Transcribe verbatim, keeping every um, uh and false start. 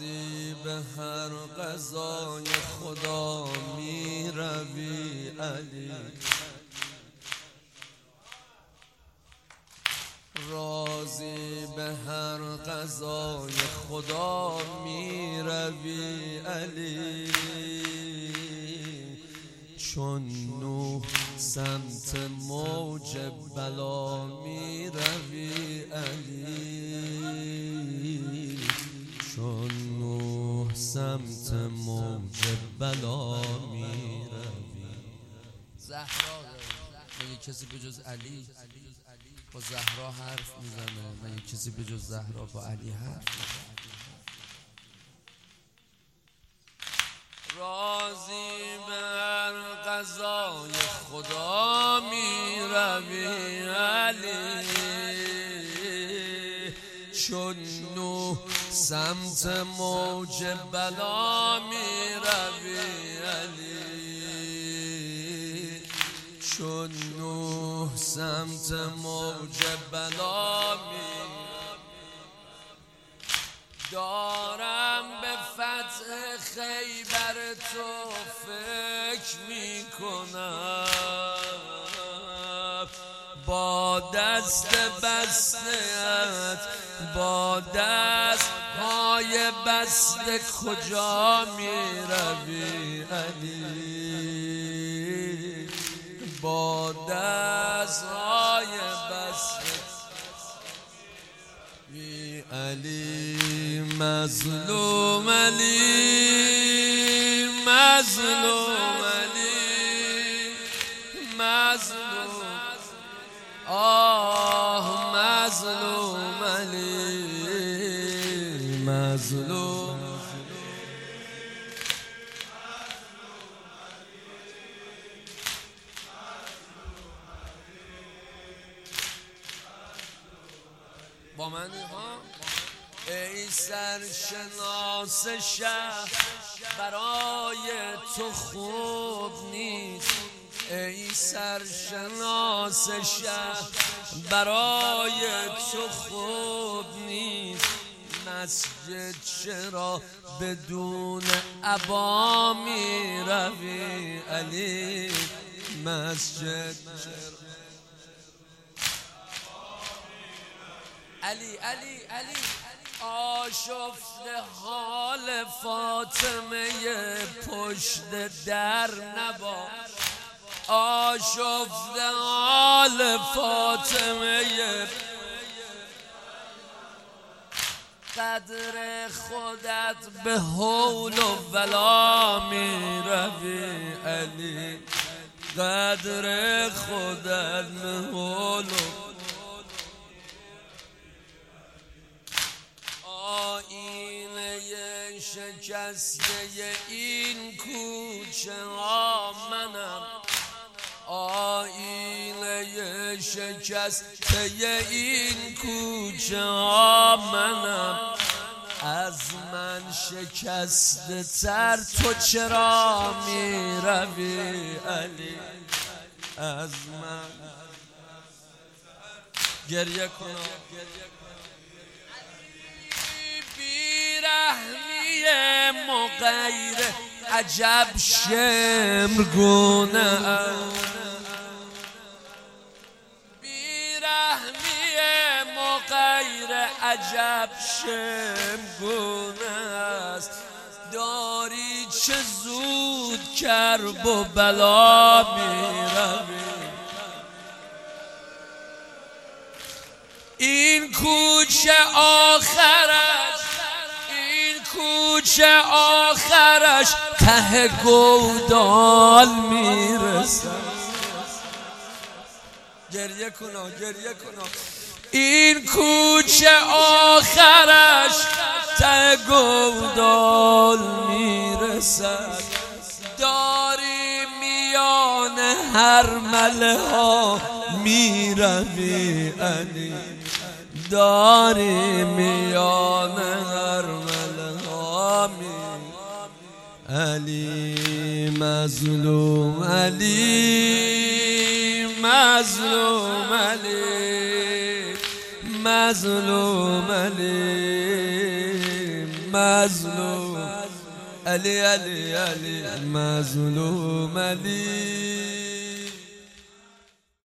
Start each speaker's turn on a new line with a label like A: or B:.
A: راضی به هر قضای خدا می روی علی، راضی به هر قضای خدا می روی علی، چون نوح سمت موج بلا می روی علی، چون نوح سمت موج بلا می روی. زهرا مگه کسی به جز علی با زهرا حرف میزنه؟ مگه کسی به جز زهرا با علی حرف میزنه؟ راضی به هر قضای خدا می روی علی، چون نوح سمت موج بلا می روی علی، چون نوح سمت موج بلا می دارم به فتح خیبر تو فکر می کنم، با دست بسته‌ات با دست های بسته کجا می روی علی، با دست های بسته بی علی، مظلوم علی، مظلوم علی، مظلوم، آه مظلوم علی، مظلوم. با من ها ای سرشناس شهر برای تو خوب نیست، ای سرشناس شهر برای تو خوب نیست، مسجد چرا بدون عبا می روی علی، مسجد چرا علی علی علی، آشفته حال فاطمه پشت در نبا، آشفته حال فاطمه قدر خودت به حول و ولا می روی علی، قدر خودت به حول و آینه شکسته این کوچه ها منم، آینه شکسته این کوچه ها منم، از من شکسته تر تو چرا می روی علی، از من گریه کنم رحمی مغیر عجب شمرگونه، بیرحمی مغیر عجب شمرگونه است، داری چه زود کرب و بلا می روی، این کوچه آخرش کوچه آخرش ته گودال میرسه، گریه کنا گریه کنا، این کوچه آخرش ته گودال میرسد، داری میان هر مله ها میروی علی، داری میان هر مله ها می علی، مظلوم علی، مظلوم علی، مظلوم علی، مظلوم علی علی علی مظلوم علی